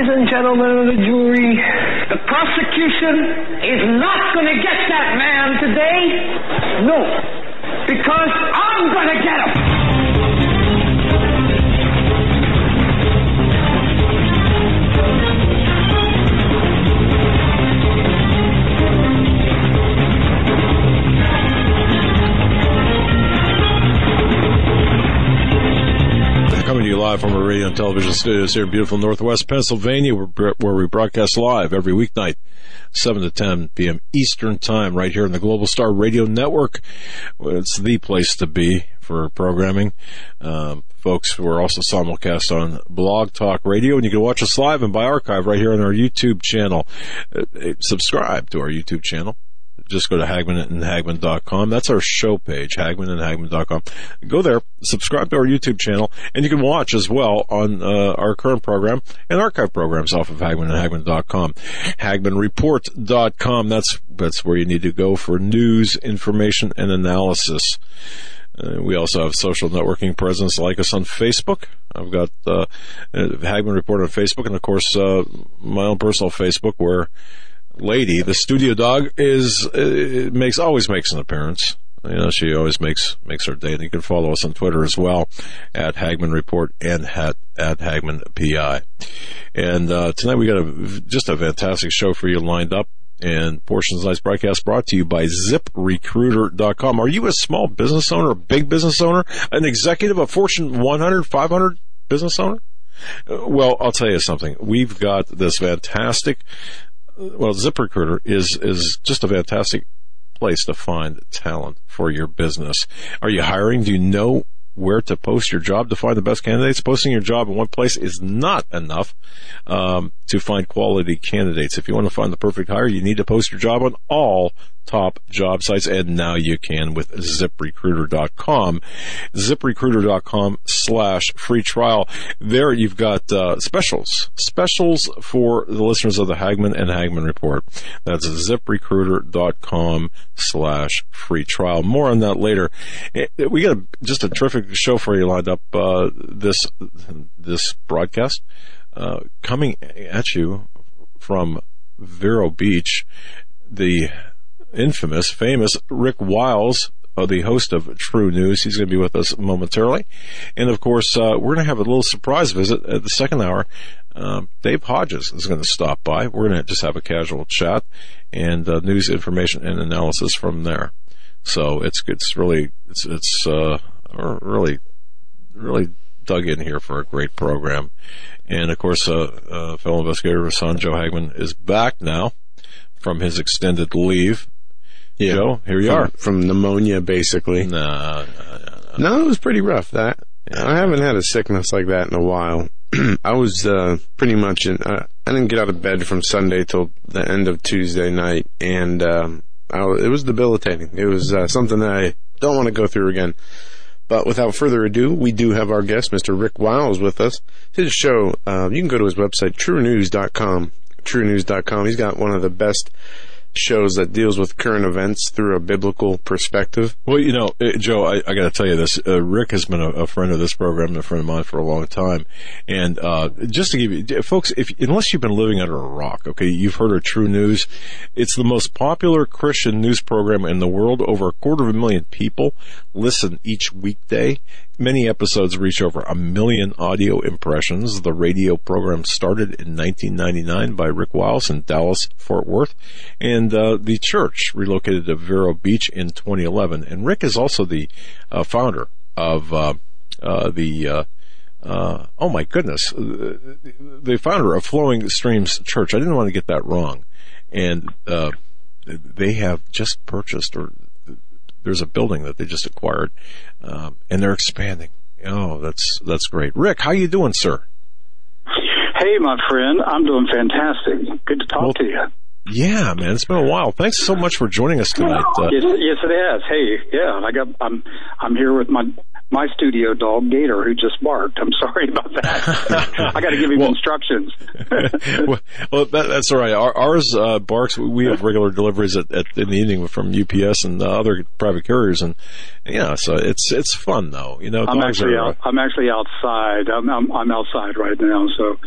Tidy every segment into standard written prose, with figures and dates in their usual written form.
Ladies and gentlemen of the jury, the prosecution is not going to get that man today. No, because I'm going to get him. Coming to you live from our radio and television studios here in beautiful Northwest Pennsylvania, where we broadcast live every weeknight, 7 to 10 p.m. Eastern Time, right here in the Global Star Radio Network. It's the place to be for programming. Folks, we're also simulcast on Blog Talk Radio, and you can watch us live and by archive right here on our YouTube channel. Subscribe to our YouTube channel. Just go to HagmannandHagmann.com. That's our show page, HagmannandHagmann.com. Go there, subscribe to our YouTube channel, and you can watch as well on our current program and archive programs off of HagmannandHagmann.com. HagmannReport.com. That's where you need to go for news, information, and analysis. We also have social networking presence. Like us on Facebook. I've got Hagmann Report on Facebook, and of course my own personal Facebook, where Lady, the studio dog, always makes an appearance. You know, she always makes her day. And you can follow us on Twitter as well, at Hagmann Report and at Hagmann PI. And tonight we got just a fantastic show for you lined up. And portions of tonight's broadcast brought to you by ZipRecruiter.com. Are you a small business owner, a big business owner, an executive, a Fortune 100, 500 business owner? Well, I'll tell you something. We've got this fantastic. Well, ZipRecruiter is just a fantastic place to find talent for your business. Are you hiring? Do you know where to post your job to find the best candidates? Posting your job in one place is not enough to find quality candidates. If you want to find the perfect hire, you need to post your job on all top job sites, and now you can with ZipRecruiter.com. ZipRecruiter.com/free trial. There you've got specials for the listeners of the Hagmann and Hagmann Report. That's ZipRecruiter.com/free trial. More on that later. We got just a terrific show for you lined up this broadcast. Coming at you from Vero Beach, the famous Rick Wiles, the host of True News. He's going to be with us momentarily. And, of course, we're going to have a little surprise visit at the second hour. Dave Hodges is going to stop by. We're going to just have a casual chat and news, information, and analysis from there. So it's really dug in here for a great program. And, of course, fellow investigator Hassan Joe Hagmann is back now from his extended leave. Yeah. Joe, here you are. From pneumonia, basically. No, it was pretty rough, that. Yeah. I haven't had a sickness like that in a while. I was pretty much I didn't get out of bed from Sunday till the end of Tuesday night, and it was debilitating. It was something that I don't want to go through again. But without further ado, we do have our guest, Mr. Rick Wiles, with us. His show, you can go to his website, TrueNews.com. TrueNews.com. He's got one of the best shows that deals with current events through a biblical perspective. Well, you know, Joe, I got to tell you this. Rick has been a friend of this program and a friend of mine for a long time. And just to give you, folks, unless you've been living under a rock, okay, you've heard of True News. It's the most popular Christian news program in the world. Over 250,000 people listen each weekday. Many episodes reach over 1 million audio impressions. The radio program started in 1999 by Rick Wiles in Dallas, Fort Worth, and the church relocated to Vero Beach in 2011. And Rick is also the founder of the founder of Flowing Streams Church. I didn't want to get that wrong. And they have just purchased, or there's a building that they just acquired, and they're expanding. Oh, that's great. Rick, how you doing, sir? Hey, my friend. I'm doing fantastic. Good to talk to you. Yeah, man, it's been a while. Thanks so much for joining us tonight. Yes, it has. Hey, yeah, I'm here with my studio dog Gator, who just barked. I'm sorry about that. I got to give him instructions. well, that's all right. Ours barks. We have regular deliveries in the evening from UPS and other private carriers, and yeah, so it's fun though. You know, I'm actually outside. I'm outside right now, so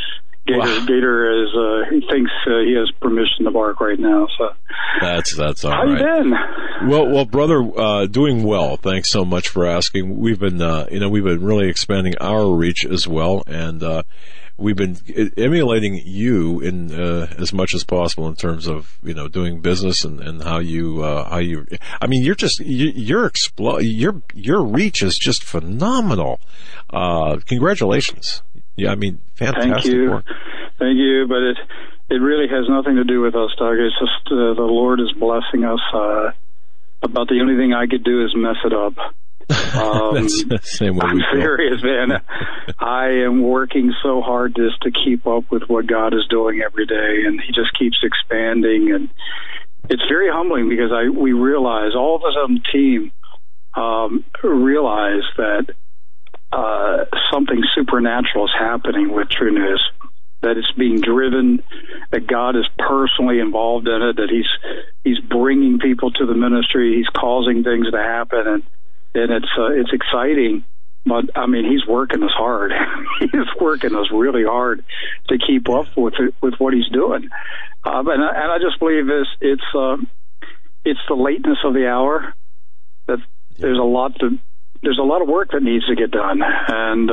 Gator is he thinks he has permission to bark right now. So that's all How right. you been? Well, brother, doing well. Thanks so much for asking. We've been we've been really expanding our reach as well, and we've been emulating you in as much as possible in terms of doing business and how you. I mean, your reach is just phenomenal. Congratulations. Yeah, I mean, fantastic Thank you. work. Thank you, but it really has nothing to do with us, Doug. It's just the Lord is blessing us. About the only thing I could do is mess it up. That's the same way I'm serious, man. I am working so hard just to keep up with what God is doing every day, and He just keeps expanding. And it's very humbling because we realize, all of us on the team realize that something supernatural is happening with True News, that it's being driven, that God is personally involved in it, that He's bringing people to the ministry, He's causing things to happen, and it's exciting. But I mean, He's working us hard. He's working us really hard to keep up with what He's doing. And I just believe it's the lateness of the hour, that there's a lot of work that needs to get done, and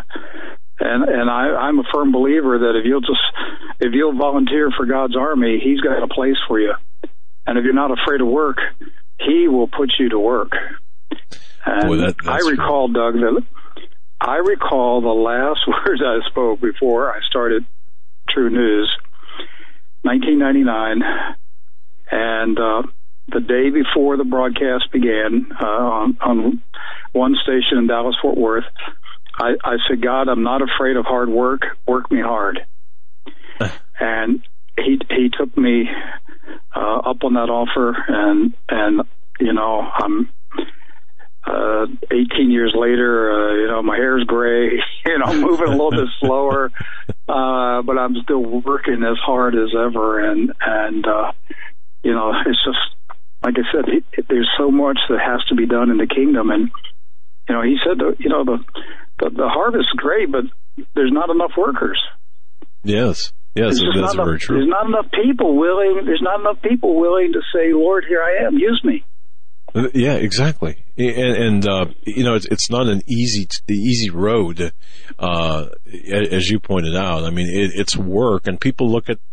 I'm a firm believer that if you'll volunteer for God's army, He's got a place for you, and if you're not afraid of work, He will put you to work. And Boy, I recall, Doug, I recall the last words I spoke before I started True News, 1999, and the day before the broadcast began on one station in Dallas-Fort Worth, I said, God, I'm not afraid of hard work. Work me hard. And he took me up on that offer, and I'm 18 years later, my hair's gray, moving a little bit slower, but I'm still working as hard as ever, and it's just, like I said, there's so much that has to be done in the kingdom, and He said, the harvest is great, but there's not enough workers. Yes, that's very true. There's not enough people willing. There's not enough people willing to say, Lord, here I am, use me. Yeah, exactly. And it's not an easy road, as you pointed out. I mean, it's work, and people look at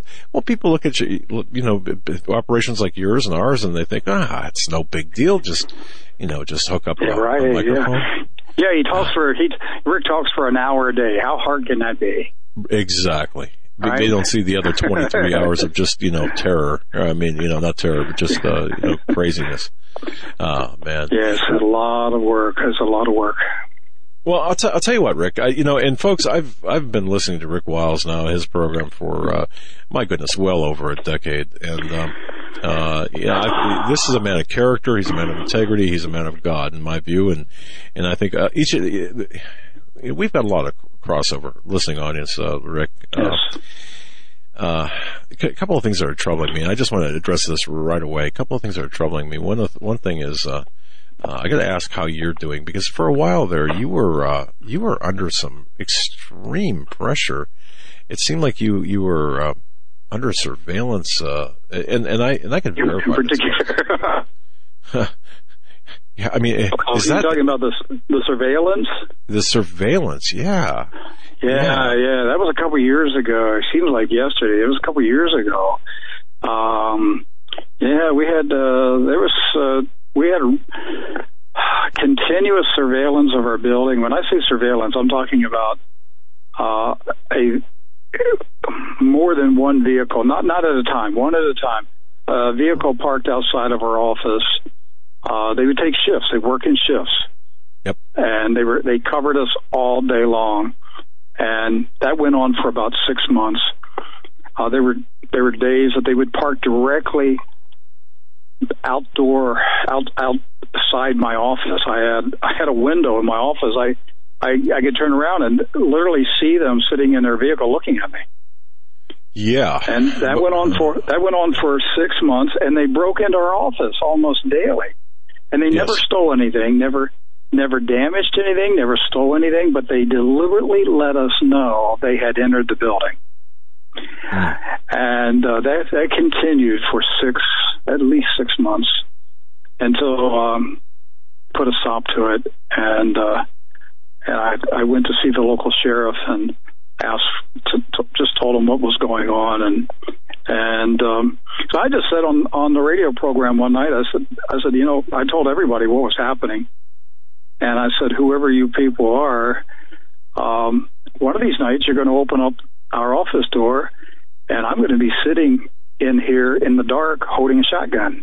operations like yours and ours, and they think, it's no big deal. Just hook up a microphone. Yeah, Rick talks for an hour a day. How hard can that be? Exactly. Right. They don't see the other 23 hours of just, terror. I mean, not terror, but just, craziness. Oh, man. Yeah, it's a lot of work. It's a lot of work. Well, I'll tell you what, Rick. And folks, I've been listening to Rick Wiles now, his program for, my goodness, well over a decade. And, this is a man of character. He's a man of integrity. He's a man of God, in my view. And I think, we've got a lot of crossover listening audience, Rick. Yes. A couple of things that are troubling me, and I just want to address this right away. A couple of things that are troubling me. One thing is, I got to ask how you're doing, because for a while there, you were under some extreme pressure. It seemed like you were under surveillance, and I can verify. In particular. Yeah, I mean, is that talking about the surveillance? The surveillance, yeah. Yeah. That was a couple of years ago. It seems like yesterday. It was a couple of years ago. We had continuous surveillance of our building. When I say surveillance, I'm talking about a more than one vehicle, not at a time, one at a time. A vehicle parked outside of our office. They would take shifts. They work in shifts. Yep. And they covered us all day long, and that went on for about 6 months. There were days that they would park directly outside my office. I had a window in my office. I could turn around and literally see them sitting in their vehicle looking at me. Yeah. And that went on for 6 months, and they broke into our office almost daily. And they never stole anything, never never damaged anything, never stole anything, but they deliberately let us know they had entered the building. And that continued for at least 6 months until put a stop to it. And I went to see the local sheriff and just told him what was going on. And so I just said on the radio program one night, I said, I told everybody what was happening. And I said, whoever you people are, one of these nights you're going to open up our office door, and I'm going to be sitting in here in the dark holding a shotgun.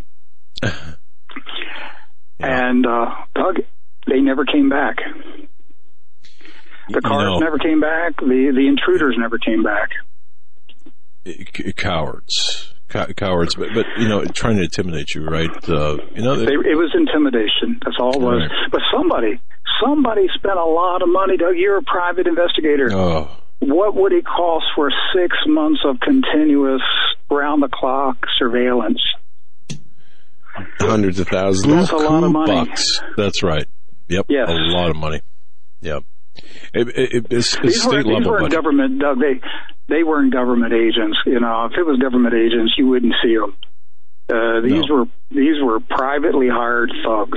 And Doug, they never came back. The cars never came back. The intruders never came back. Cowards, but trying to intimidate you, right? It was intimidation. That's all it was. Right. But somebody spent a lot of money. Doug, you're a private investigator. Oh. What would it cost for 6 months of continuous round-the-clock surveillance? Hundreds of thousands. That's a lot of money. Bucks. That's right. Yep. Yes. A lot of money. Yep. It's state level. These weren't government, Doug. They weren't government agents. If it was government agents, you wouldn't see them. These were privately hired thugs.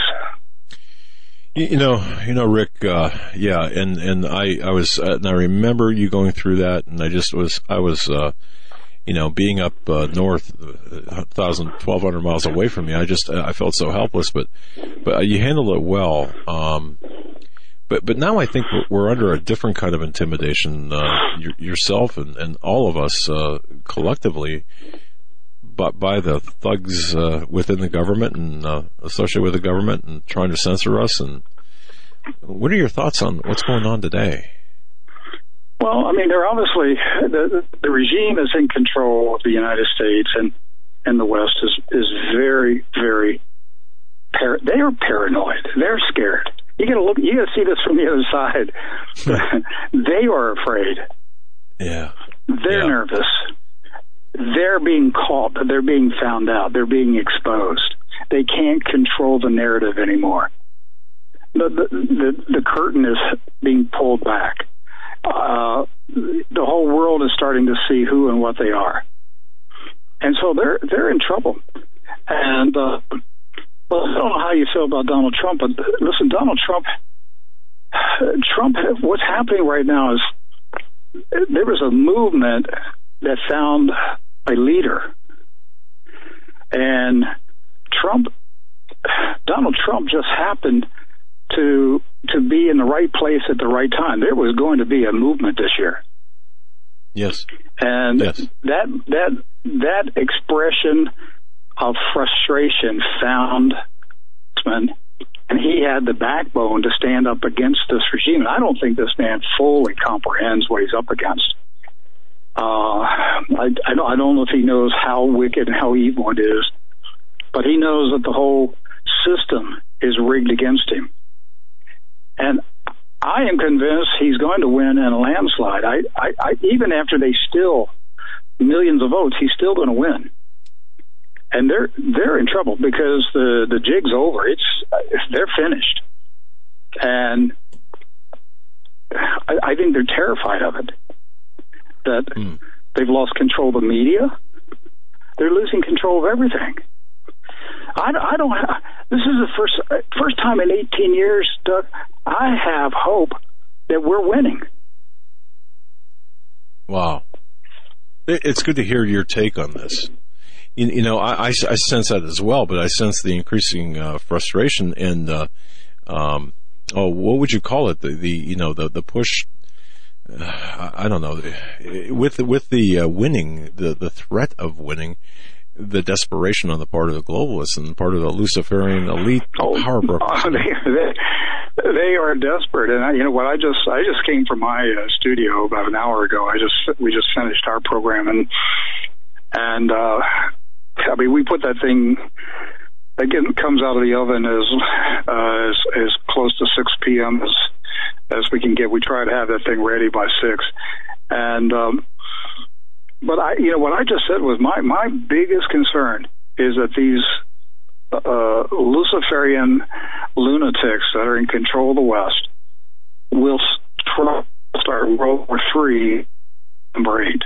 Rick. And I was, and I remember you going through that, and I was being up north, 1,200 miles away from you. I felt so helpless, but you handled it well. But now I think we're under a different kind of intimidation, yourself and all of us collectively, but by the thugs within the government and associated with the government and trying to censor us. And what are your thoughts on what's going on today? Well, I mean, they're obviously the regime is in control of the United States, and the West is very, very. They are paranoid. They're scared. You gotta see this from the other side. They are afraid. Yeah. They're nervous. They're being caught. They're being found out. They're being exposed. They can't control the narrative anymore. The curtain is being pulled back. The whole world is starting to see who and what they are. And so they're in trouble. And well, I don't know how you feel about Donald Trump, but listen, Donald Trump, what's happening right now is there was a movement that found a leader. And Donald Trump just happened to be in the right place at the right time. There was going to be a movement this year. Yes. And that expression of frustration found him, and he had the backbone to stand up against this regime. And I don't think this man fully comprehends what he's up against. I don't know if he knows how wicked and how evil it is, but he knows that the whole system is rigged against him. And I am convinced he's going to win in a landslide. I even after they steal millions of votes, he's still going to win. And they're in trouble because the jig's over. They're finished, and I think they're terrified of it. That they've lost control of the media. They're losing control of everything. I don't. This is the first time in 18 years, Doug. I have hope that we're winning. Wow, it's good to hear your take on this. I sense that as well, but I sense the increasing frustration and what would you call it? The push. I don't know. With the winning, the threat of winning, the desperation on the part of the globalists and part of the Luciferian elite power brokers. They are desperate, and what I just came from my studio about an hour ago. We just finished our program, and I mean, we put that thing again, comes out of the oven as close to 6 p.m. as we can get. We try to have that thing ready by 6. And but what I just said was my biggest concern is that these Luciferian lunatics that are in control of the West will start World War III number 8.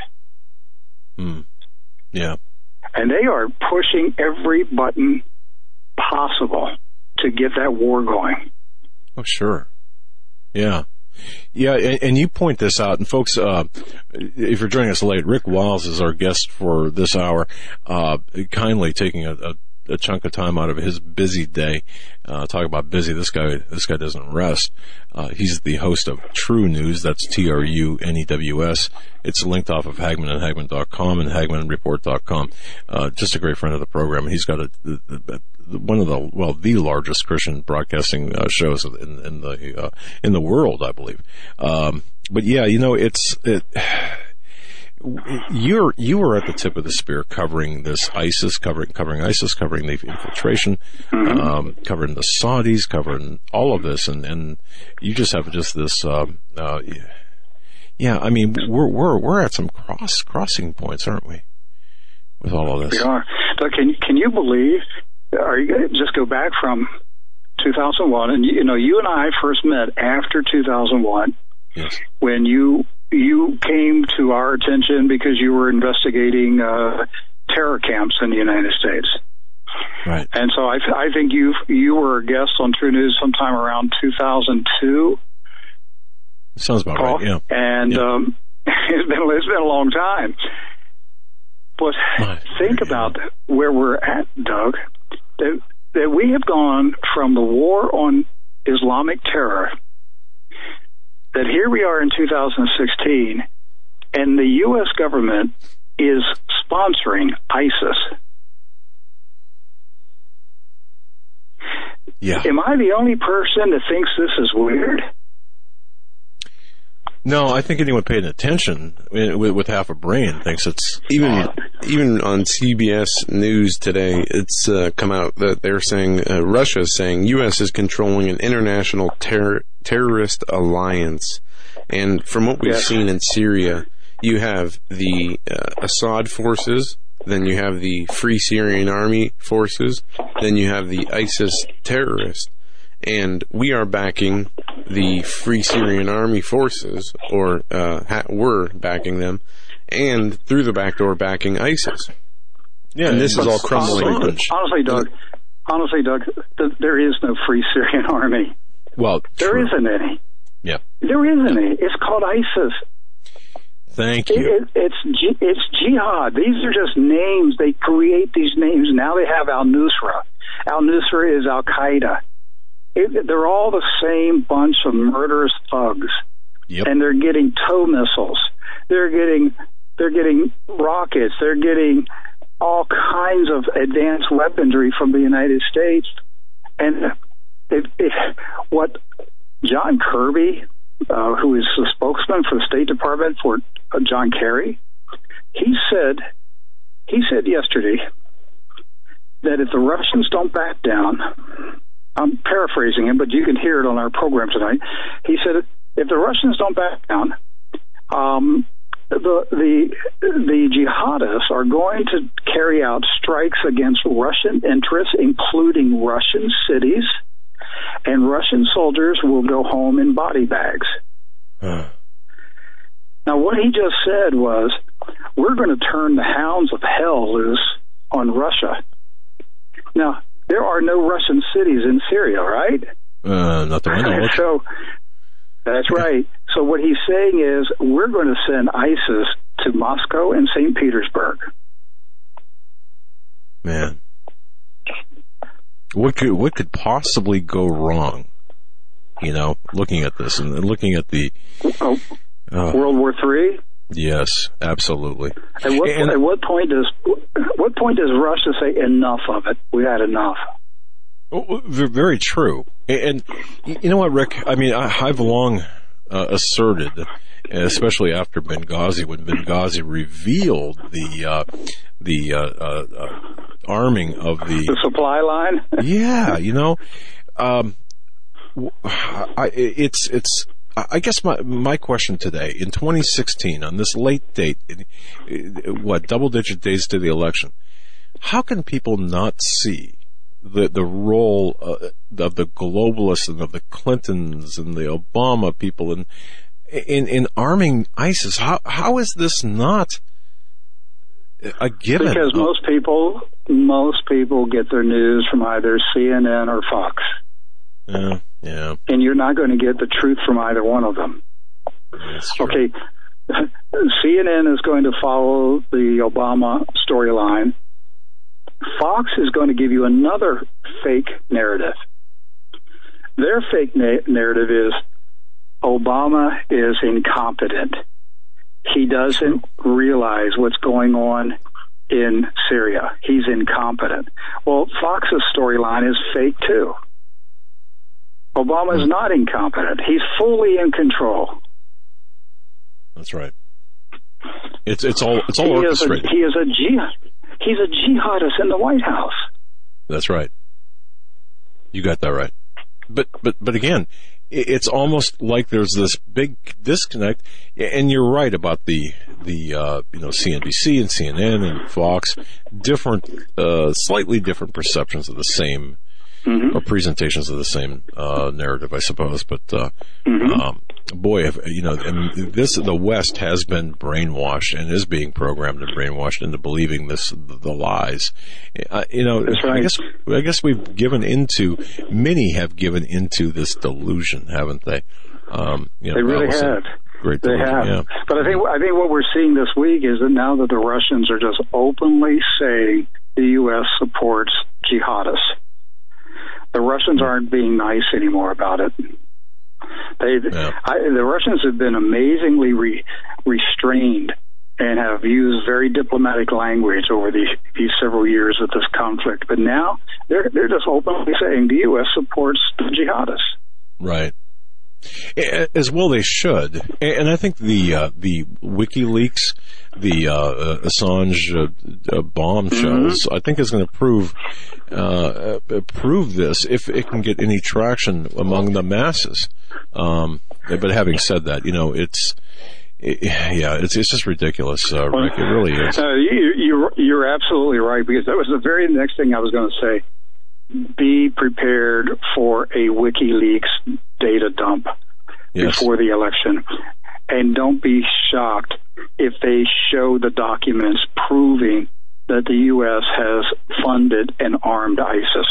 Yeah. And they are pushing every button possible to get that war going. Oh, sure. Yeah. Yeah, and you point this out, and folks, if you're joining us late, Rick Wiles is our guest for this hour, kindly taking a chunk of time out of his busy day. Talk about busy. This guy doesn't rest. He's the host of True News. That's TRUNEWS. It's linked off of Hagmann and Hagmann.com and HagmannReport.com. Just a great friend of the program. He's got one of the largest Christian broadcasting shows in the world, I believe. But yeah, you know, you were at the tip of the spear covering this ISIS, covering ISIS, covering the infiltration, covering the Saudis, covering all of this, and you just have this. Yeah, I mean, we're at some crossing points, aren't we? With all of this, we are. Doug, can you believe? Just go back from 2001, and you know, you and I first met after 2001. Yes. When you came to our attention because you were investigating terror camps in the United States. Right. And so I think you were a guest on True News sometime around 2002. Sounds about right. Yeah. And it's been a long time. But think about where we're at, Doug. That we have gone from the war on Islamic terror, that here we are in 2016, and the U.S. government is sponsoring ISIS. Yeah. Am I the only person that thinks this is weird? No, I think anyone paying attention with half a brain thinks it's even on CBS News today. It's come out that they're saying Russia is saying U.S. is controlling an international terrorist alliance, and from what we've seen in Syria, you have the Assad forces, then you have the Free Syrian Army forces, then you have the ISIS terrorists. And we are backing the Free Syrian Army forces, or were backing them, and through the back door backing ISIS. Yeah, and this is all crumbling. Honestly, Doug, there is no Free Syrian Army. Well, there isn't any. Yeah, there isn't any. It's called ISIS. Thank you. It's jihad. These are just names. They create these names. Now they have Al-Nusra. Al-Nusra is Al-Qaeda. They're all the same bunch of murderous thugs. Yep. And they're getting tow missiles. They're getting rockets. They're getting all kinds of advanced weaponry from the United States. And what John Kirby, who is the spokesman for the State Department for John Kerry, he said yesterday that if the Russians don't back down, I'm paraphrasing him, but you can hear it on our program tonight. He said, if the Russians don't back down, the jihadists are going to carry out strikes against Russian interests, including Russian cities, and Russian soldiers will go home in body bags. Now, what he just said was, we're going to turn the hounds of hell loose on Russia. Now, there are no Russian cities in Syria, right? Not that I know of. So, that's right. So what he's saying is, we're going to send ISIS to Moscow and St. Petersburg. Man. What could possibly go wrong? You know, looking at this and looking at the... World War III? Yes, absolutely. At what point does Russia say enough of it? We had enough. Very true. And you know what, Rick? I mean, I've long asserted, especially after Benghazi, when Benghazi revealed the arming of the supply line. Yeah, you know, I guess my question today, in 2016, on this late date, double-digit days to the election, how can people not see the role of the globalists and of the Clintons and the Obama people in arming ISIS. How is this not a given? Because most people get their news from either CNN or Fox. Yeah. And you're not going to get the truth from either one of them. That's true. Okay, CNN is going to follow the Obama storyline. Fox is going to give you another fake narrative. Their fake narrative is Obama is incompetent. He doesn't realize what's going on in Syria. He's incompetent. Well, Fox's storyline is fake too. Obama is not incompetent. He's fully in control. That's right. It's all orchestrated. He's a jihadist in the White House. That's right. You got that right. But again, it's almost like there's this big disconnect. And you're right about the CNBC and CNN and Fox, slightly different perceptions of the same. Mm-hmm. Or presentations of the same narrative, I suppose. But boy, the West has been brainwashed and is being programmed and brainwashed into believing the lies. That's right. I guess many have given into this delusion, haven't they? They really have. Great delusion, they have. Yeah. But I think what we're seeing this week is that now that the Russians are just openly saying the U.S. supports jihadists. The Russians aren't being nice anymore about it. The Russians have been amazingly restrained and have used very diplomatic language over these several years of this conflict. But now they're just openly saying the U.S. supports the jihadists. Right. As well they should. And I think the WikiLeaks, the Assange bombshells, I think is going to prove this if it can get any traction among the masses. But having said that, it's just ridiculous, Rick. It really is. You're absolutely right, because that was the very next thing I was going to say. Be prepared for a WikiLeaks data dump before the election. And don't be shocked if they show the documents proving that the U.S. has funded and armed ISIS.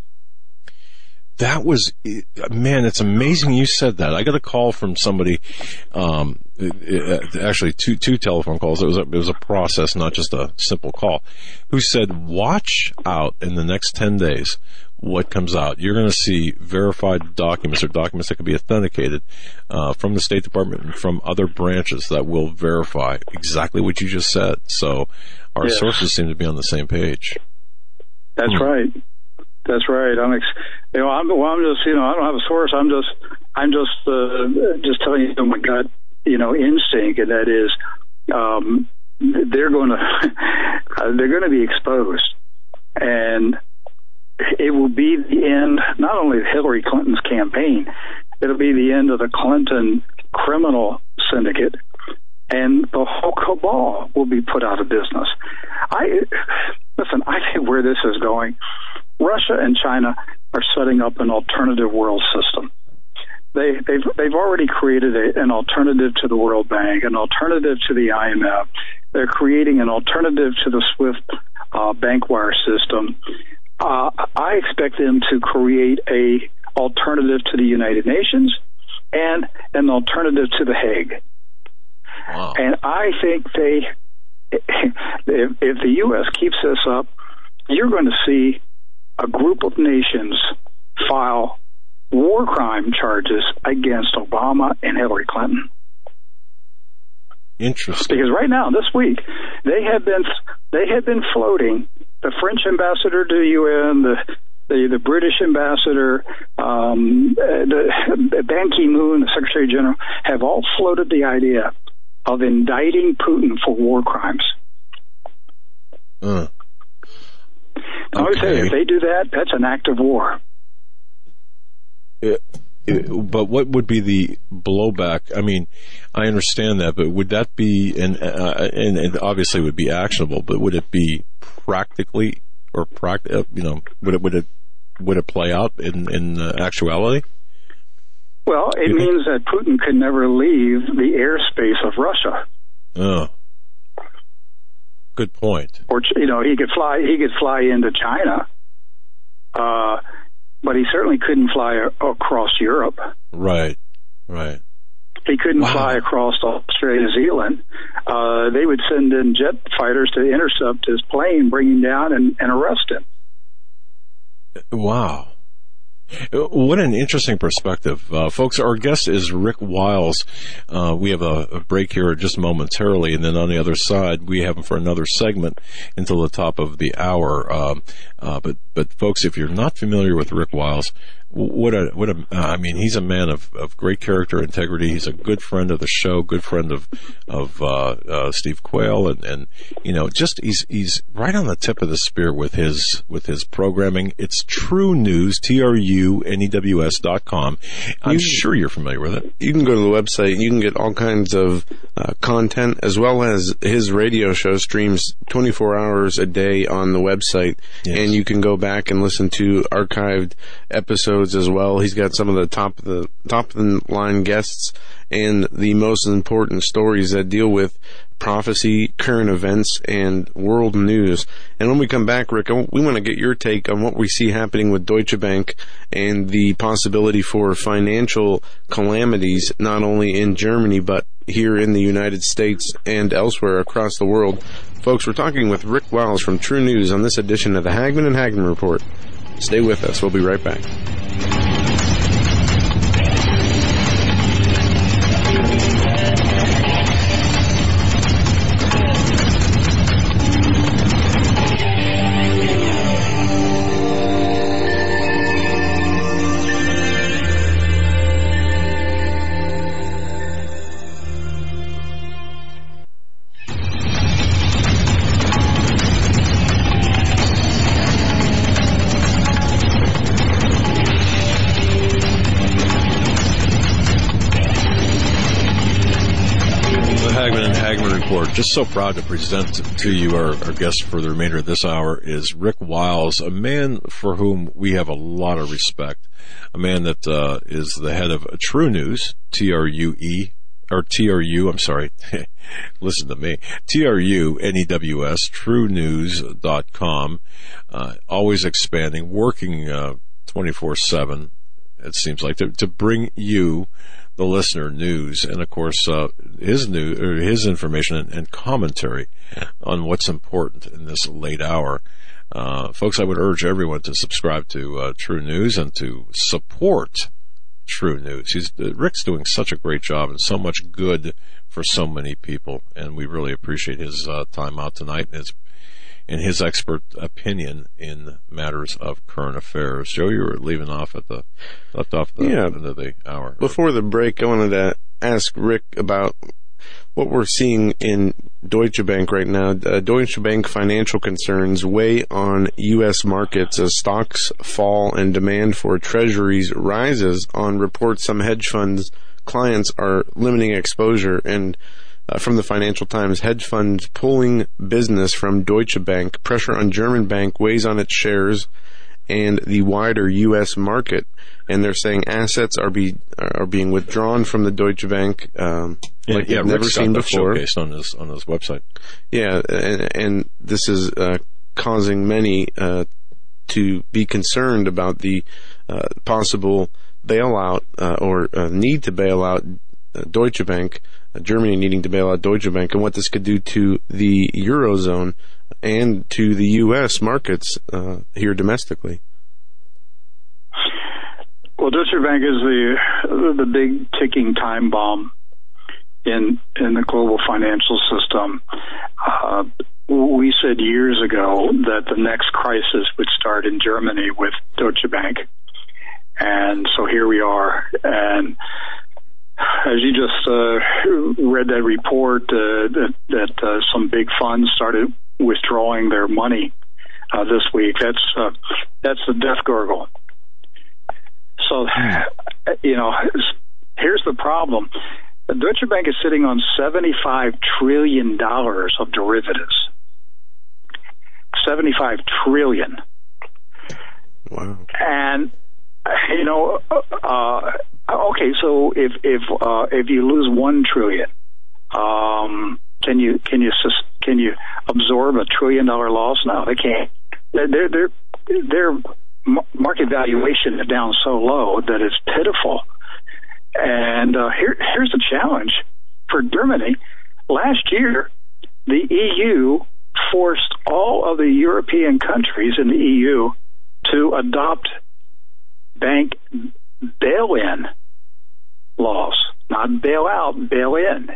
That was, man, it's amazing you said that. I got a call from somebody, actually two telephone calls. It was a process, not just a simple call, who said, watch out in the next 10 days what comes out. You're going to see verified documents or documents that can be authenticated from the State Department and from other branches that will verify exactly what you just said. So our sources seem to be on the same page. That's right. That's right. I'm just, I don't have a source. I'm just telling you my gut, instinct, and that is, they're going to be exposed, and it will be the end, not only of Hillary Clinton's campaign, it'll be the end of the Clinton criminal syndicate, and the whole cabal will be put out of business. I think where this is going, Russia and China are setting up an alternative world system. They've already created an alternative to the World Bank, an alternative to the IMF. They're creating an alternative to the SWIFT bank wire system. I expect them to create a alternative to the United Nations and an alternative to the Hague. Wow. And I think if the U.S. keeps this up, you're going to see a group of nations file war crime charges against Obama and Hillary Clinton. Interesting. Because right now, this week, they have been floating the French ambassador to the UN, the British ambassador, the Ban Ki-moon, the Secretary General, have all floated the idea of indicting Putin for war crimes. I would say if they do that, that's an act of war. But what would be the blowback? I mean, I understand that, but would that be, and obviously it would be actionable, but would it be practically, or would it would it play out in actuality? Well, it means that Putin could never leave the airspace of Russia. Oh, good point. Or he could fly into China, but he certainly couldn't fly across Europe. Right. He couldn't fly across Australia, New Zealand. They would send in jet fighters to intercept his plane, bring him down, and arrest him. Wow. What an interesting perspective. Folks, our guest is Rick Wiles. We have a break here just momentarily, and then on the other side, we have him for another segment until the top of the hour. But folks, if you're not familiar with Rick Wiles, I mean, he's a man of great character, integrity. He's a good friend of the show, good friend of Steve Quayle, and he's right on the tip of the spear with his programming. It's True News, TRUNEWS.com. I'm sure you're familiar with it. You can go to the website. You can get all kinds of content, as well as his radio show streams 24 hours a day on the website, and you can go back and listen to archived episodes as well. He's got some of the top of the line guests and the most important stories that deal with prophecy, current events, and world news. And when we come back, Rick, we want to get your take on what we see happening with Deutsche Bank and the possibility for financial calamities, not only in Germany, but here in the United States and elsewhere across the world. Folks, we're talking with Rick Wiles from True News on this edition of the Hagmann and Hagmann Report. Stay with us. We'll be right back. Just so proud to present to you our guest for the remainder of this hour is Rick Wiles, a man for whom we have a lot of respect, a man that is the head of True News, TRU, I'm sorry, listen to me, TRUNEWS, TrueNews.com, always expanding, working 24/7, it seems like, to bring you the listener news, and of course his information and commentary on what's important in this late hour. Folks, I would urge everyone to subscribe to True News and to support True News. Rick's doing such a great job and so much good for so many people, and we really appreciate his time out tonight and his expert opinion in matters of current affairs. Joe, you were leaving off at the end of the hour. Before the break, I wanted to ask Rick about what we're seeing in Deutsche Bank right now. Deutsche Bank financial concerns weigh on U.S. markets as stocks fall and demand for treasuries rises on reports some hedge funds clients are limiting exposure. And from the Financial Times, hedge funds pulling business from Deutsche Bank. Pressure on German bank weighs on its shares and the wider U.S. market. And they're saying assets are being withdrawn from the Deutsche Bank like we've never seen before. Showcased on his website. Yeah, and this is causing many to be concerned about the possible bailout or need to bail out Deutsche Bank. Germany needing to bail out Deutsche Bank, and what this could do to the Eurozone and to the U.S. markets here domestically. Well, Deutsche Bank is the big ticking time bomb in the global financial system. We said years ago that the next crisis would start in Germany with Deutsche Bank, and so here we are. And as you just read that report that some big funds started withdrawing their money this week, that's the death gurgle. So, here's the problem. Deutsche Bank is sitting on $75 trillion of derivatives. $75 trillion. Wow. And okay, so if you lose $1 trillion, can you absorb $1 trillion loss? No, they can't. Their market valuation is down so low that it's pitiful. And here's the challenge for Germany. Last year, the EU forced all of the European countries in the EU to adopt bank bail-in laws, not bail-out, bail-in.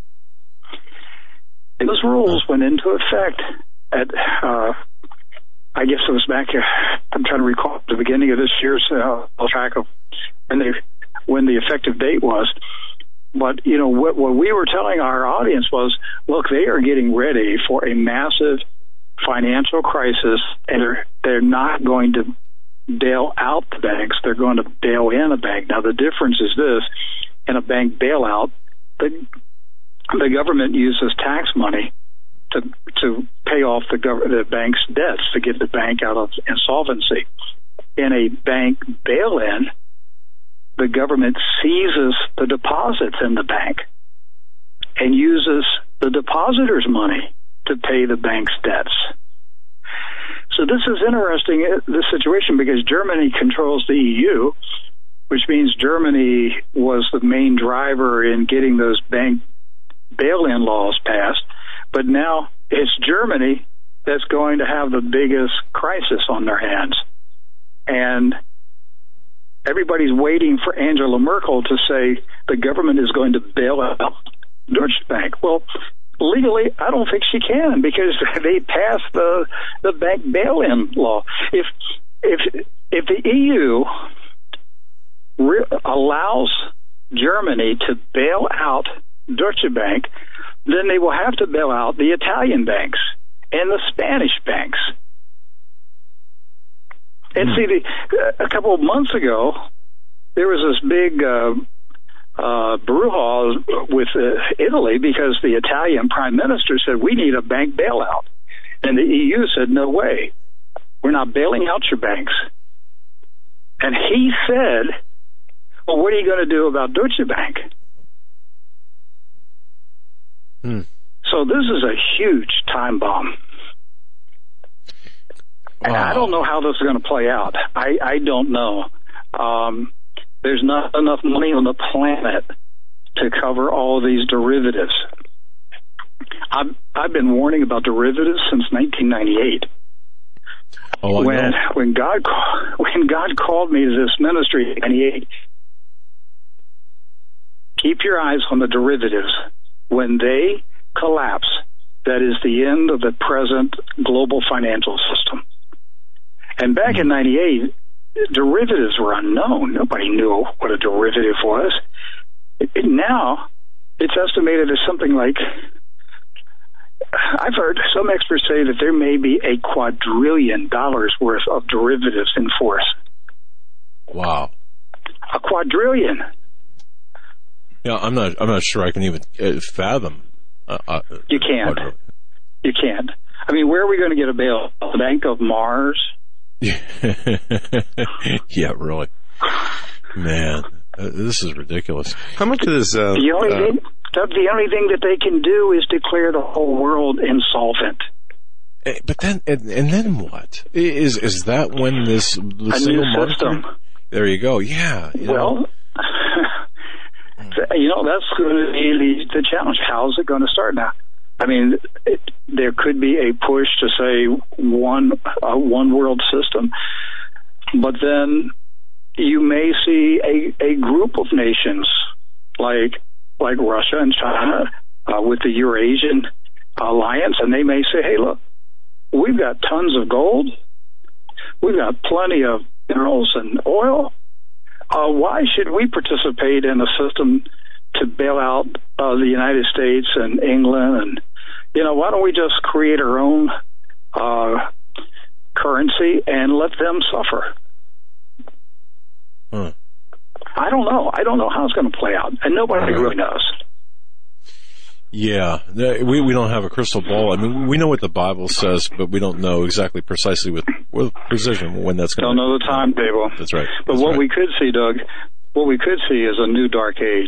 Those rules went into effect at, I guess it was back, I'm trying to recall the beginning of this year's track of when the effective date was. But, what we were telling our audience was, look, they are getting ready for a massive financial crisis, and they're not going to bail out the banks. They're going to bail in a bank. Now, the difference is this. In a bank bailout, the government uses tax money to pay off the bank's debts, to get the bank out of insolvency. In a bank bail-in, the government seizes the deposits in the bank and uses the depositors' money to pay the bank's debts. So this is interesting, this situation, because Germany controls the EU, which means Germany was the main driver in getting those bank bail-in laws passed. But now it's Germany that's going to have the biggest crisis on their hands. And everybody's waiting for Angela Merkel to say the government is going to bail out Deutsche Bank. Well, legally, I don't think she can, because they passed the bank bail-in law. If the EU allows Germany to bail out Deutsche Bank, then they will have to bail out the Italian banks and the Spanish banks. And see, a couple of months ago, there was this big brouhaha with Italy, because the Italian prime minister said, we need a bank bailout. And the EU said, no way. We're not bailing out your banks. And he said, well, what are you going to do about Deutsche Bank? So this is a huge time bomb. And I don't know how this is going to play out. I don't know. There's not enough money on the planet to cover all of these derivatives. I've been warning about derivatives since 1998. When God called me to this ministry in 1998, keep your eyes on the derivatives. When they collapse, that is the end of the present global financial system. And back in 98, derivatives were unknown. Nobody knew what a derivative was. Now, it's estimated as something like, I've heard some experts say that there may be $1 quadrillion worth of derivatives in force. Wow. $1 quadrillion. Yeah, I'm not sure I can even fathom. You can't. You can't. I mean, where are we going to get a bail? The Bank of Mars? Yeah, really. Man, this is ridiculous. How much of this? The only thing that they can do is declare the whole world insolvent. But then, and then what? Is that when the single system? There you go. Yeah. Well, that's going to be the challenge. How is it going to start now? I mean, there could be a push to say one world system, but then you may see a group of nations like Russia and China with the Eurasian alliance, and they may say, hey, look, we've got tons of gold, we've got plenty of minerals and oil. Why should we participate in a system to bail out the United States and England? And, why don't we just create our own currency and let them suffer? I don't know. I don't know how it's going to play out, and nobody really knows. Yeah, we don't have a crystal ball. I mean, we know what the Bible says, but we don't know exactly precisely with precision when that's going to. Don't know the timetable. That's right. But what we could see, Doug, is a new dark age.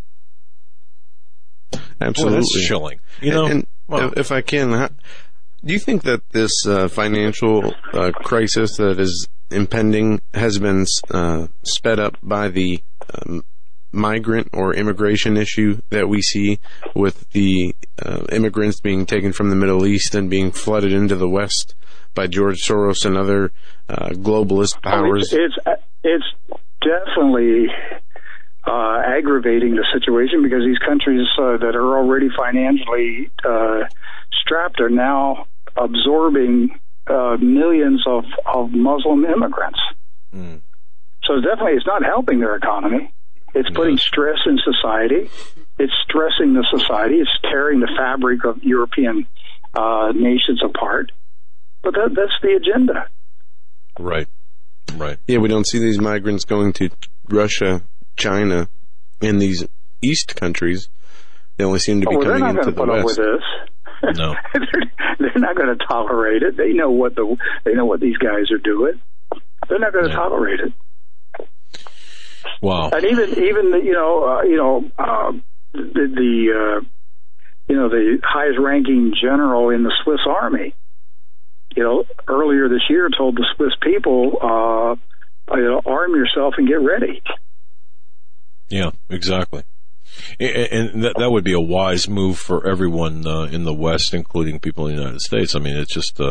Absolutely. Well, that's chilling. You know, and if I can, do you think that this financial crisis that is impending has been sped up by the migrant or immigration issue that we see with the immigrants being taken from the Middle East and being flooded into the West by George Soros and other globalist powers? It's definitely aggravating the situation, because these countries that are already financially strapped are now absorbing millions of Muslim immigrants. Mm. So definitely it's not helping their economy. It's putting stress in society. It's stressing the society. It's tearing the fabric of European nations apart. But that's the agenda. Right. Yeah, we don't see these migrants going to Russia, China, and these East countries. They only seem to be coming into the West. They're not going to put up with this. No. They're not going to tolerate it. They know what these guys are doing. They're not going to tolerate it. Wow. And even the highest ranking general in the Swiss army, earlier this year told the Swiss people, arm yourself and get ready. Yeah, exactly. And that would be a wise move for everyone in the West, including people in the United States. I mean, it's just,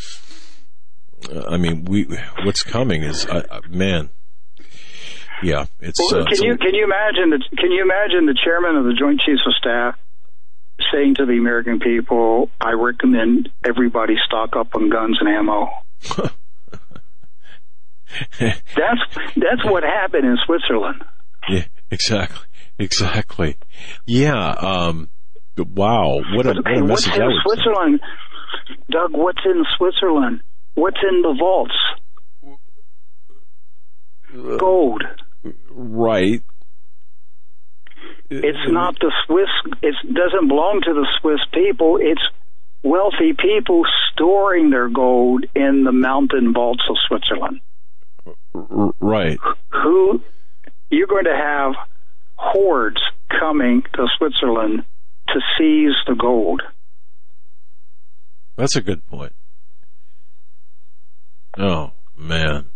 what's coming is, man. Yeah, it's. Can you imagine the chairman of the Joint Chiefs of Staff saying to the American people, "I recommend everybody stock up on guns and ammo." That's what happened in Switzerland. Yeah, exactly. Yeah. Wow. What a message what's that in Switzerland, Doug? What's in Switzerland? What's in the vaults? Gold. Right. It's not the Swiss. It doesn't belong to the Swiss people. It's wealthy people storing their gold in the mountain vaults of Switzerland. Right. Who you're going to have hordes coming to Switzerland to seize the gold. That's a good point. Oh, man.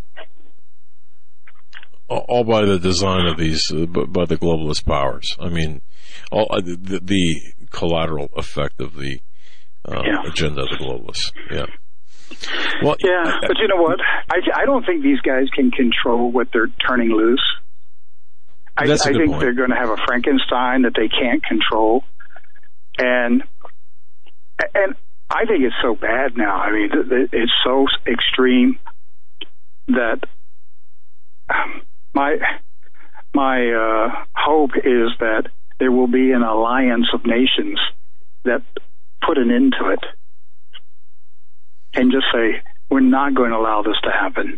All by the design of these, by the globalist powers. I mean, all the collateral effect of the agenda of the globalists. Yeah. Well, yeah, but you know what? I don't think these guys can control what they're turning loose. I think they're going to have a Frankenstein that they can't control, and I think it's so bad now. I mean, it's so extreme that. My hope is that there will be an alliance of nations that put an end to it and just say, we're not going to allow this to happen.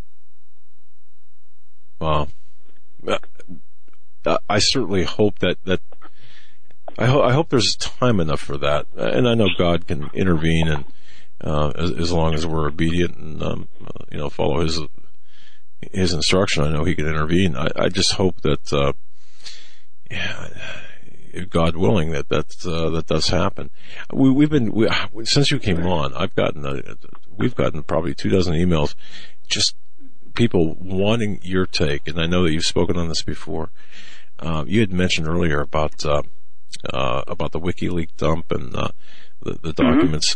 Well, I certainly hope that I hope there's time enough for that, and I know God can intervene, and as long as we're obedient and follow His instruction, I know He can intervene. I just hope that, God willing, that does happen. We've been since you came on, we've gotten probably 24 emails, just people wanting your take, and I know that you've spoken on this before. You had mentioned earlier about the WikiLeaks dump and the documents.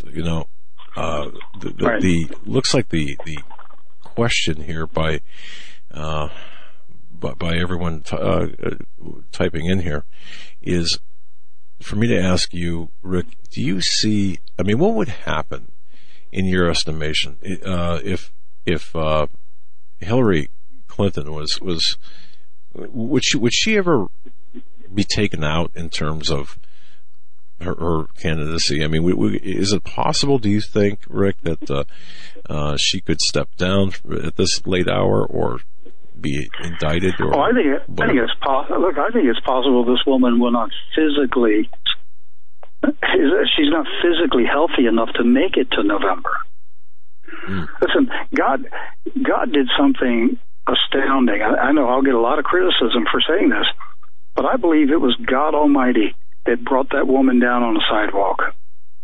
Right. Looks like the question here by everyone typing in here is for me to ask you, Rick, do you see, what would happen in your estimation if Hillary Clinton would she ever be taken out in terms of her candidacy? Is it possible, do you think, Rick, that she could step down at this late hour or be indicted? I think it's possible. Look, I think it's possible this woman will not physically she's not physically healthy enough to make it to November. Listen, God did something astounding. I know I'll get a lot of criticism for saying this, but I believe it was God Almighty that brought that woman down on the sidewalk.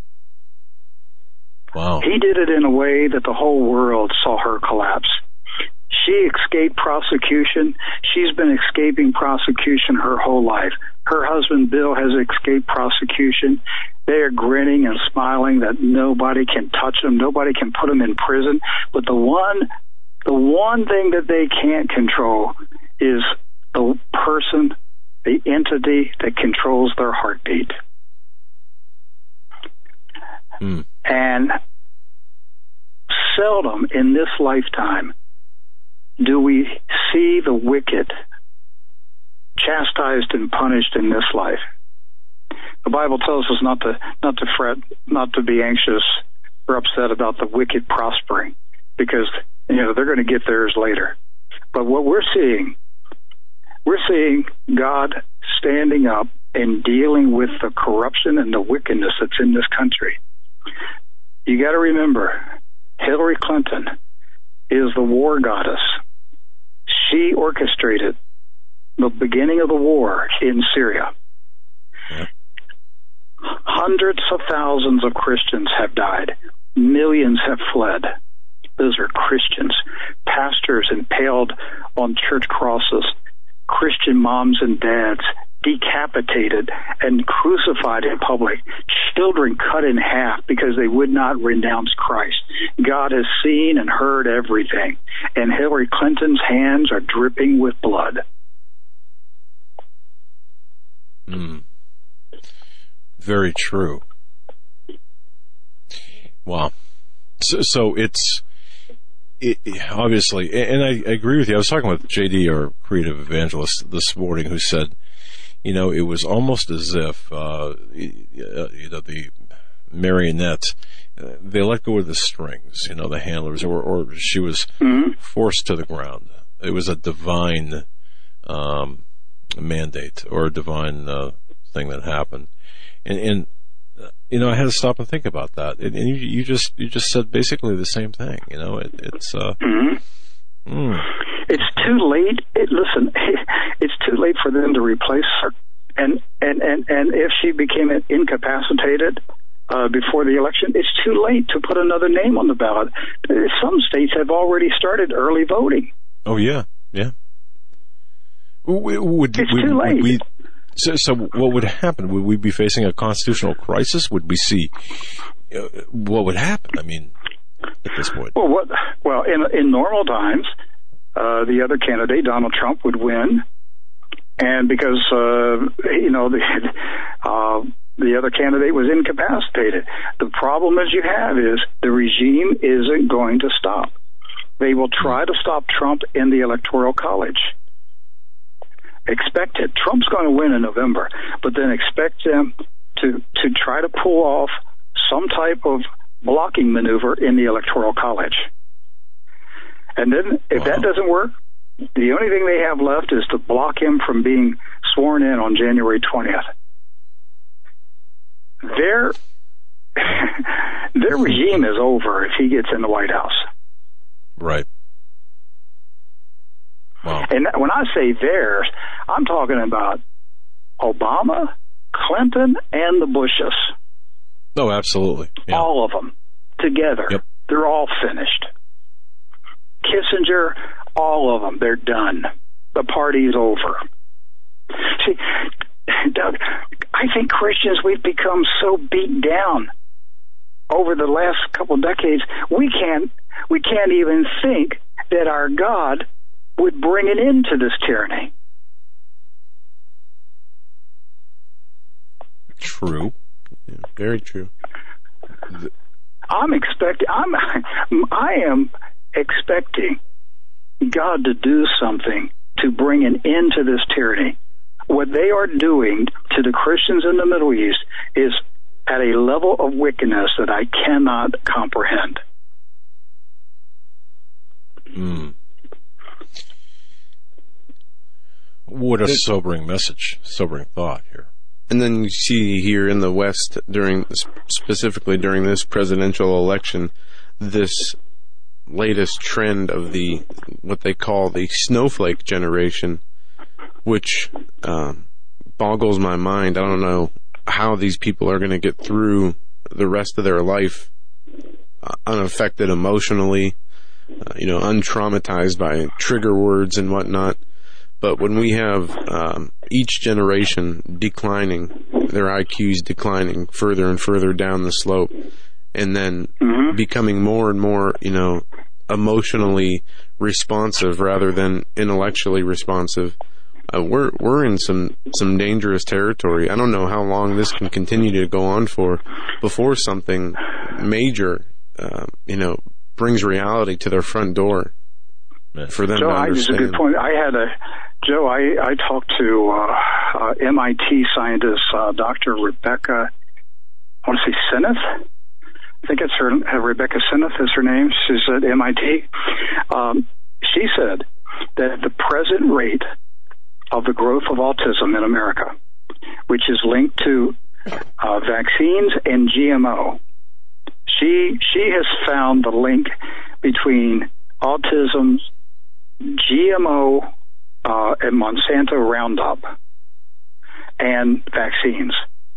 Wow. He did it in a way that the whole world saw her collapse. She escaped prosecution. She's been escaping prosecution her whole life. Her husband, Bill, has escaped prosecution. They are grinning and smiling that nobody can touch them. Nobody can put them in prison. But the one thing that they can't control is the person, the entity that controls their heartbeat. And seldom in this lifetime do we see the wicked chastised and punished in this life. The Bible tells us not to fret, not to be anxious or upset about the wicked prospering, because they're going to get theirs later. But what we're seeing God standing up and dealing with the corruption and the wickedness that's in this country. You got to remember, Hillary Clinton is the war goddess. She orchestrated the beginning of the war in Syria. Yeah. Hundreds of thousands of Christians have died. Millions have fled. Those are Christians. Pastors impaled on church crosses. Christian moms and dads decapitated and crucified in public. Children cut in half because they would not renounce Christ. God has seen and heard everything. And Hillary Clinton's hands are dripping with blood. Very true. Wow. So it's obviously, and I agree with you. I was talking with JD, our creative evangelist, this morning, who said, it was almost as if, the marionette, they let go of the strings, the handlers, or she was forced to the ground. It was a divine mandate or a divine thing that happened. And I had to stop and think about that. And you just said basically the same thing. It's too late. Listen, it's too late for them to replace her. And if she became incapacitated before the election, it's too late to put another name on the ballot. Some states have already started early voting. Oh yeah. It's too late. So what would happen? Would we be facing a constitutional crisis? Would we see what would happen? I mean, at this point. Well, in normal times, the other candidate, Donald Trump, would win, and because the other candidate was incapacitated. The problem is the regime isn't going to stop. They will try to stop Trump in the Electoral College. Expect it. Trump's going to win in November, but then expect them to try to pull off some type of blocking maneuver in the Electoral College. And then if that doesn't work, the only thing they have left is to block him from being sworn in on January 20th. Their regime is over if he gets in the White House. Right. Wow. And when I say theirs, I'm talking about Obama, Clinton, and the Bushes. Oh, absolutely. Yeah. All of them together. Yep. They're all finished. Kissinger, all of them. They're done. The party's over. See, Doug, I think Christians, we've become so beat down over the last couple of decades, we can't even think that our God would bring an end to this tyranny. True. Yeah, very true. I am expecting God to do something to bring an end to this tyranny. What they are doing to the Christians in the Middle East is at a level of wickedness that I cannot comprehend. What a sobering message, sobering thought here. And then you see here in the West, specifically during this presidential election, this latest trend of what they call the snowflake generation, which boggles my mind. I don't know how these people are going to get through the rest of their life unaffected emotionally, untraumatized by trigger words and whatnot. But when we have each generation declining, their IQs declining further and further down the slope, and then becoming more and more, emotionally responsive rather than intellectually responsive, we're in some dangerous territory. I don't know how long this can continue to go on for before something major, brings reality to their front door for them Joe, to understand. This is a good point. I talked to MIT scientist Dr. Rebecca, I want to say Seneff. I think it's her, Rebecca Seneff is her name. She's at MIT. She said that at the present rate of the growth of autism in America, which is linked to vaccines and GMO, she has found the link between autism, GMO, and Monsanto Roundup and vaccines.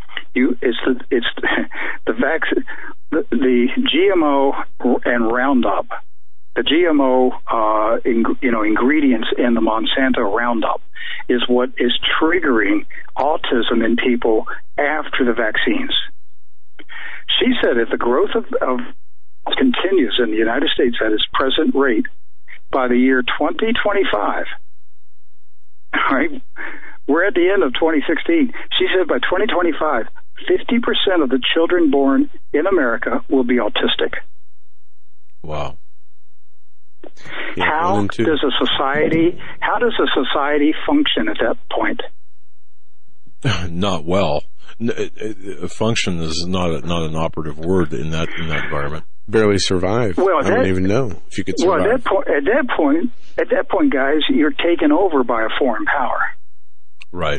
The GMO and Roundup, the GMO ingredients in the Monsanto Roundup is what is triggering autism in people after the vaccines. She said if the growth of continues in the United States at its present rate, by the year 2025, all right, we're at the end of 2016. She said by 2025, 50% of the children born in America will be autistic. Wow. Yeah, how does a society function at that point? Not well. Function is not an operative word in that environment. Barely survive. Well, I don't even know if you could survive. Well, at that point, guys, you're taken over by a foreign power. Right.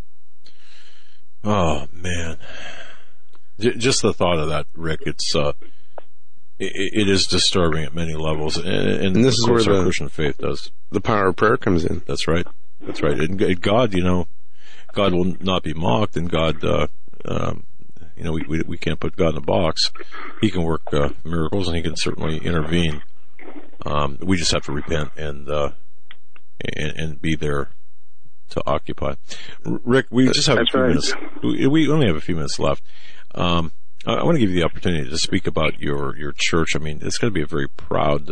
Oh man, just the thought of that, Rick. It is disturbing at many levels, and this is where our Christian faith does. The power of prayer comes in. That's right. And God, God will not be mocked, and God, we can't put God in a box. He can work miracles, and He can certainly intervene. We just have to repent and be there to occupy. Rick, we just have a few minutes. We only have a few minutes left. I want to give you the opportunity to speak about your church. I mean, it's going to be a very proud.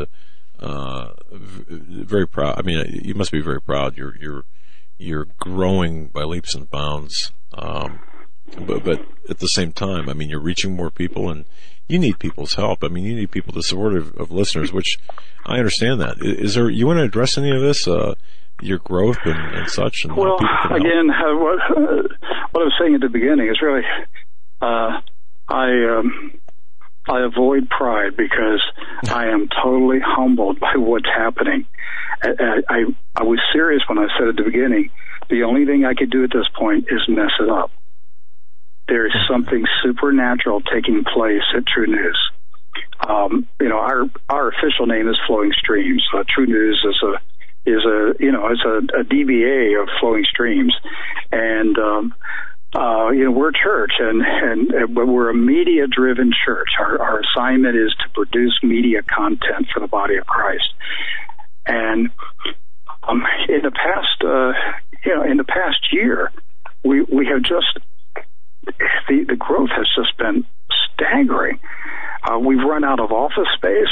I mean, you must be very proud. You're growing by leaps and bounds. But at the same time, I mean, you're reaching more people, and you need people's help. I mean, you need people, the support of listeners, which I understand that. You want to address any of this? Your growth and such? And well, again, what I was saying at the beginning is really, I avoid pride because I am totally humbled by what's happening. I was serious when I said at the beginning, the only thing I could do at this point is mess it up. There is something supernatural taking place at True News. Our official name is Flowing Streams. True News is a DBA of Flowing Streams, and we're a church, but we're a media-driven church. Our assignment is to produce media content for the body of Christ. And in the past year, we have just the growth has just been staggering. We've run out of office space.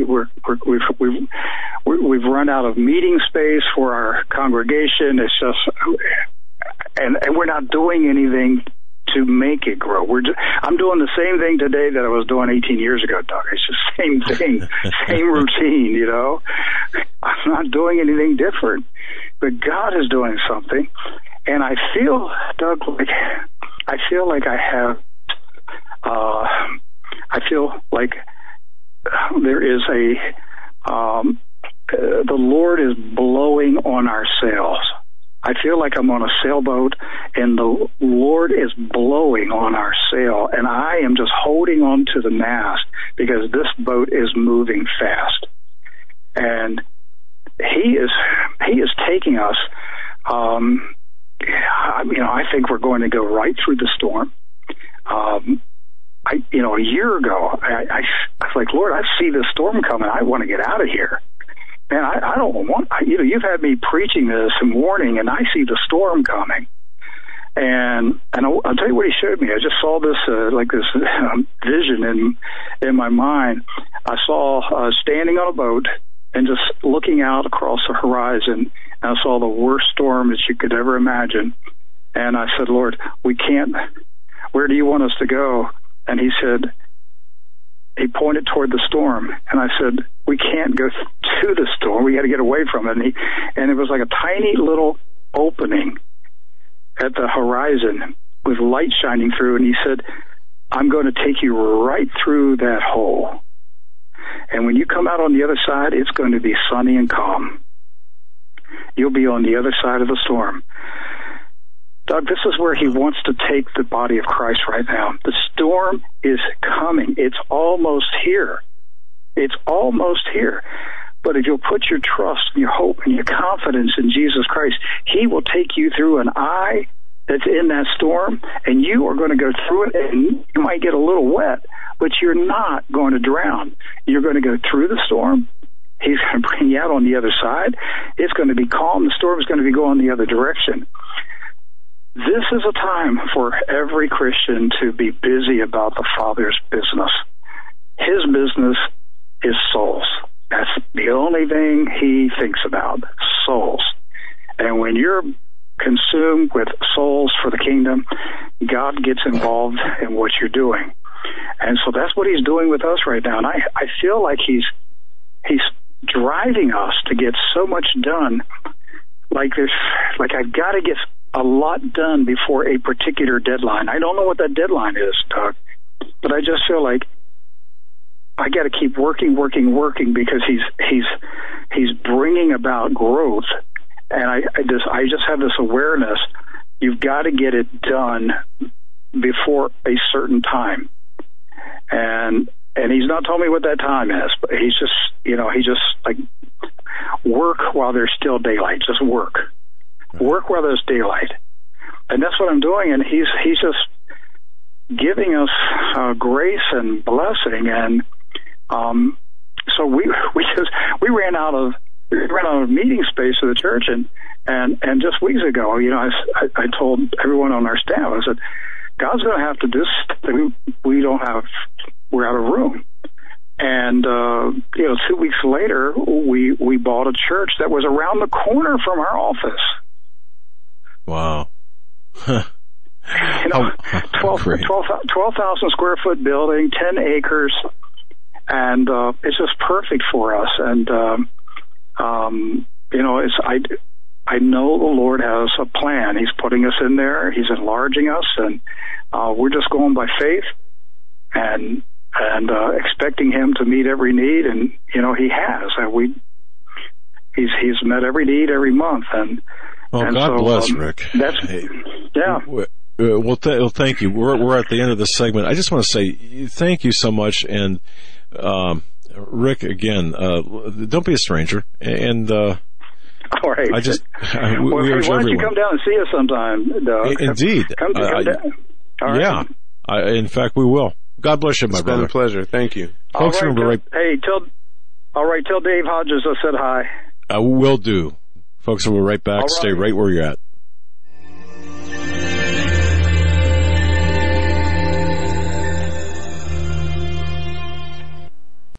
We've run out of meeting space for our congregation. It's just, and we're not doing anything to make it grow. I'm doing the same thing today that I was doing 18 years ago, Doug. It's the same thing, same routine. I'm not doing anything different, but God is doing something, and I feel, Doug, like I have. I feel like there is the Lord is blowing on our sails. I feel like I'm on a sailboat, and the Lord is blowing on our sail, and I am just holding on to the mast because this boat is moving fast. And He is taking us. I think we're going to go right through the storm. A year ago, I was like, Lord, I see this storm coming. I want to get out of here. Man, I don't want, you've had me preaching this and warning, and I see the storm coming. And I'll tell you what he showed me. I just saw this, vision in my mind. I saw standing on a boat and just looking out across the horizon, and I saw the worst storm that you could ever imagine. And I said, Lord, we can't, where do you want us to go? And he pointed toward the storm, and I said, we can't go to the storm. We got to get away from it. And it was like a tiny little opening at the horizon with light shining through. And he said, I'm going to take you right through that hole. And when you come out on the other side, it's going to be sunny and calm. You'll be on the other side of the storm. Doug, this is where he wants to take the body of Christ right now. The storm is coming. It's almost here. It's almost here. But if you'll put your trust and your hope and your confidence in Jesus Christ, he will take you through an eye that's in that storm, and you are going to go through it, and you might get a little wet, but you're not going to drown. You're going to go through the storm. He's going to bring you out on the other side. It's going to be calm. The storm is going to be going the other direction. This is a time for every Christian to be busy about the Father's business. His business is souls. That's the only thing he thinks about, souls. And when you're consumed with souls for the kingdom, God gets involved in what you're doing. And so that's what he's doing with us right now. And I feel like he's driving us to get so much done. Like I've got to get a lot done before a particular deadline. I don't know what that deadline is, Doug, but I just feel like I got to keep working because he's bringing about growth, and I just have this awareness. You've got to get it done before a certain time, and he's not telling me what that time is, but he's just like work while there's still daylight. Just work while there's daylight, and that's what I'm doing. And he's just giving us grace and blessing, and so we ran out of meeting space for the church, and just weeks ago, I told everyone on our staff, I said, God's going to have to do something. We're out of room. And 2 weeks later, we bought a church that was around the corner from our office. Wow. 12,000 square foot building, 10 acres, and it's just perfect for us. And I know the Lord has a plan. He's putting us in there. He's enlarging us, and we're just going by faith and expecting him to meet every need. And he has. And he's met every need every month. And God bless, Rick. Yeah. Well, thank you. We're at the end of the segment. I just want to say thank you so much, and Rick, again, don't be a stranger. And all right. why don't you come down and see us sometime, Doug? Indeed. Come down. All right. Yeah. In fact, we will. God bless you, my brother. It's been a pleasure. Thank you. Folks, remember, tell Dave Hodges I said hi. I will do. Folks, we'll be right back. Stay right where you're at.